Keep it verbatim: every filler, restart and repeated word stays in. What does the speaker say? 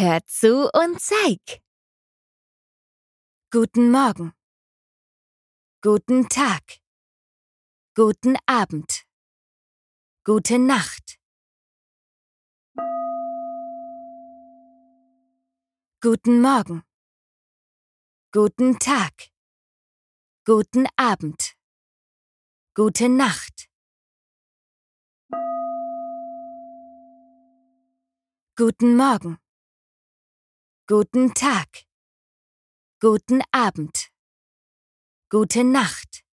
Hör zu und zeig. Guten Morgen. Guten Tag. Guten Abend. Gute Nacht. Guten Morgen. Guten Tag. Guten Abend. Gute Nacht. Guten Morgen. Guten Tag. Guten Abend. Gute Nacht.